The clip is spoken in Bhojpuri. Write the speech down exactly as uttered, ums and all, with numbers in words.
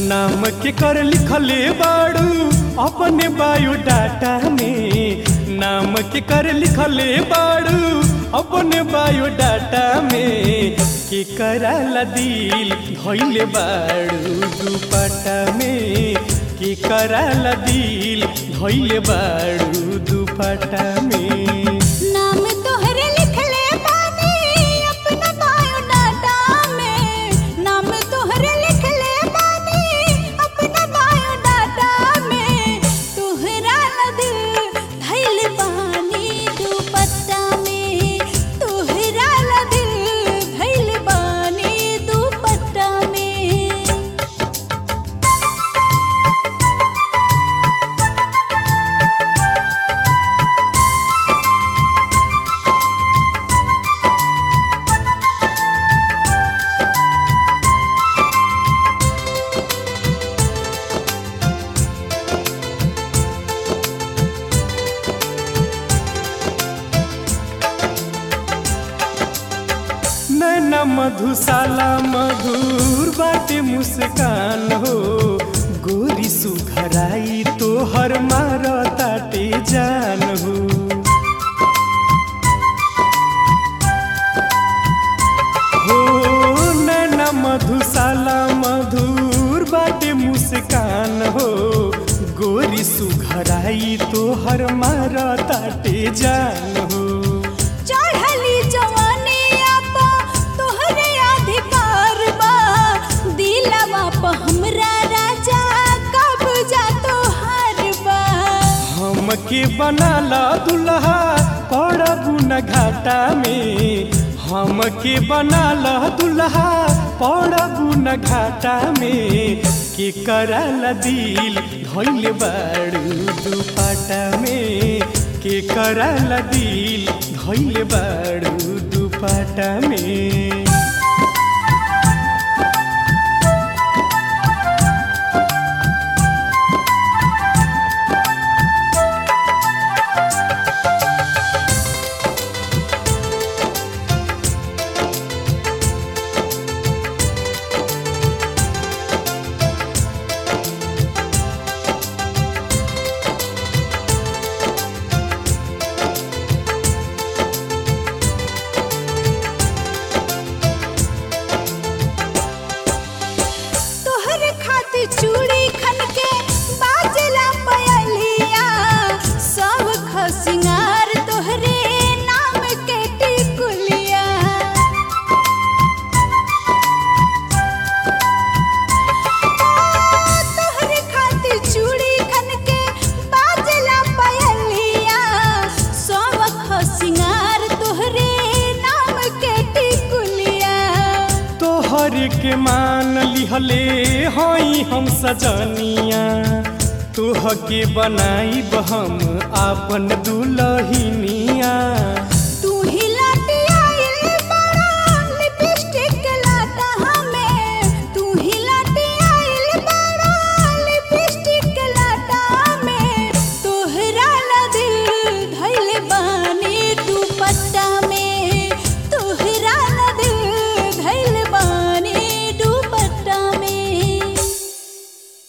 नाम के कर लिखले बाड़ू अपने बायोडाटा में, नाम के कर लिखले बाड़ू अपने बायोडाटा में, के कराला दिल धइले बाड़ू दुपट्टा में, के कराला दिल धइले बाड़ू दुपट्टा में। नाम तोहरे लिखले बानी अपना बायोडाटा में, नाम तोहरे लिखले बानी अपना बायोडाटा में, तोहरा ला दिल धइल बानी दुपट्टा में, तोहरा ला दिल धइल बानी दुपट्टा में। नैना मधुशाला मधुर बाटे मुस्कान हो, गोरी सुघराई तोहर मारताटे जान हो। हो नैना मधुशाला मधुर बाटे मुस्कान हो, गोरी सुघराई तोहर मारताटे जान हो। चढ़ली जवानिया पा तोहरे अधिकार बा, दिलवा पा हमरा राजा कब्जा तोहार बा। हमके बनाला दुल्हा पड़बू न घाटा में, हमके बनाला दुल्हा पड़बू न घाटा में, के कराला दिल धइले बाड़ू दुपट्टा में, के कराला दिल धइले बाड़ू दुपट्टा में। तोहरे खातिर चूड़ी खन के बाजला पयलिया, सब खसिंगार तोहरे नाम के टिकुलिया। तोहरे खातिर चूड़ी खन के बाजला पयलिया, सब खसिंगार तोहरे नाम के टिकुलिया। तोहर के मान लिहले हई हम सजनिया, तोह के बनाई हम आपन दुल्हनिया।